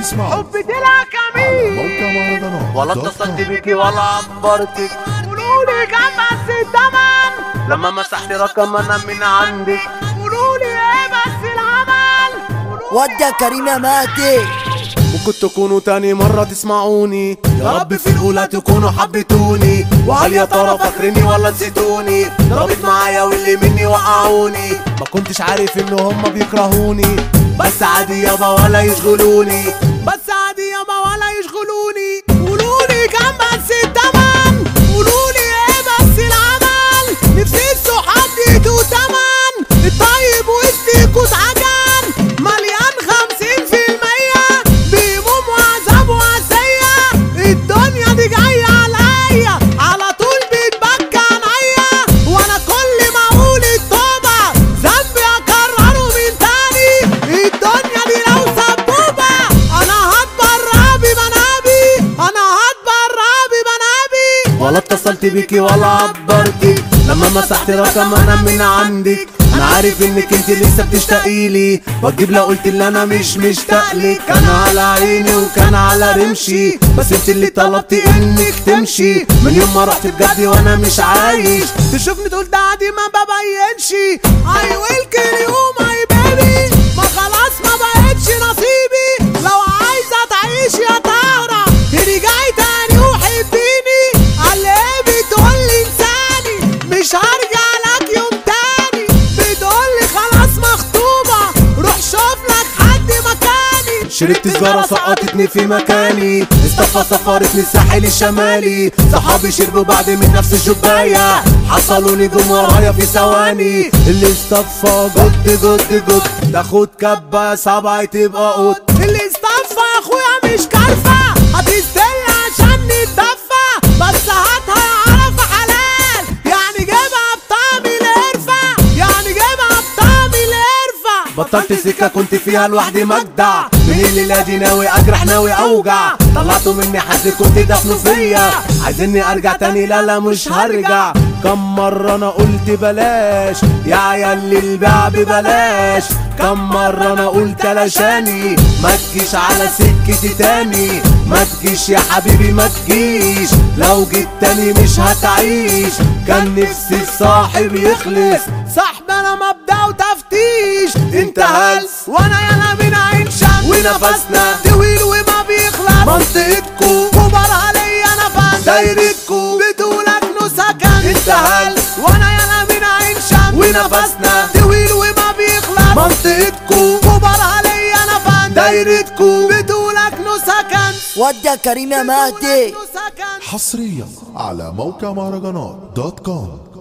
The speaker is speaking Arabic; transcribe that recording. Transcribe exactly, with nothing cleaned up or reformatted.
تسمعوا حبي طلع كمين موقع مهرجانات ولا اتصلت بيكي ولا عبرتك، قولولي كام بس التمن لما مسحت رقم انا من عندك، قولولي ايه بس العمل. ودي يا كريم يا مهدي. ممكن تكونوا تاني مرة تسمعوني، يا رب في الأولى تكونوا حبيتوني، وهل يا ترى فاكريني ولا نسيتوني؟ ضربت معايا واللي مني وقعوني، ما كنتش عارف إن هما بيكرهوني، بس عادي يابا ولا يشغلوني، بس عادي يابا ولا يشغلوني. قولولي كام بس التمن، قولولي ايه بس العمل، نفسي الصحاب يدوا تمن، الطيب وسطيكوا اتعجن، مليان خمسين في المية بهموم وعذاب وعزية، الدنيا دي جاية عليا على طول بتبكى عينيا، وانا كل ما اقول التوبة ذنبي اكرره من تاني، الدنيا دي لو سبوبة انا هتبرع بمنابي، انا هتبرع بمنابي. ولا اتصلت بيكي ولا عبرتي لما مسحت رقم انا من عندك، انا عارف انك انت لسه بتشتاقيلي، واجيب لو قلت اللي انا مش مشتاقلك، كان على عيني وكان على رمشي، بس انت اللي طلبتي انك تمشي، من يوم ما رحت بجد وانا مش عايش، تشوفني تقول ده عادي ما ببينش، اي ويل كيل يو ماي بيبي، ما خلاص ما بقتش نصيبي، لو عايزه تعيش يا طهره ترجعي تاني وحبيني، قال ايه بتقولي انساني مش هرجع لك يوم تاني، بتقولي خلاص مخطوبه روح شوف لك حد مكاني، شربت سجاره سقطتني في مكاني، اصطفى سفرتني الساحل الشمالي، صحابي شربوا بعد من نفس الجبايه، حصلوا نجوم ورايا في ثواني، اللي اصطفى جد جد جد تاخد كبه سبعه تبقى قط، اللي اصطفى يا اخويا مش كارفه هتستنى عشان نتدفى، بس هاتها عرفه حلال يعني جيبها بطعم القرفه، يعني جيبها بطعم القرفه. بطلت سكه كنت فيها لوحدي مجدع، من الليله دي ناوي اجرح ناوي اوجع، طلعتوا مني حد كنت دفنه فيا، عايزيني ارجع تاني لا لا مش هرجع، كم مرة انا قلت بلاش يا عيال البيع ببلاش، كم مرة انا قلت علشاني ما تجيش على سكتي تاني، ما تجيش يا حبيبي ما تجيش، لو جيت تاني مش هتعيش، كان نفسي الصاحب يخلص، صاحب انا مبدأ وتفتيش، انت هلس وانا يالا من عين شمس، ونفسنا طويل وما بيخلص، منطقتكو كبر عليا نفس، دايرتكو بتقولك نو سكن، انت هلس وانا يالا من عين شمس، ونفسنا طويل وما بيخلص، منطقتكو كبر عليا نفس، دايرتكو بتقولك نو سكن. ودي يا كريم يا مهدي. حصريا على موقع مهرجانات دوت كوم.